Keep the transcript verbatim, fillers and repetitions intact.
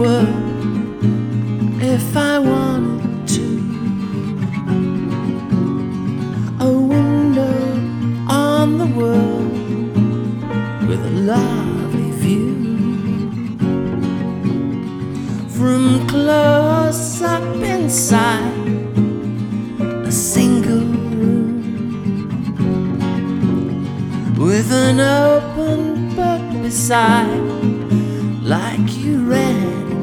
world if I wanted to. A window on the world with a lovely view. From close up inside a single room with an open book beside, like you read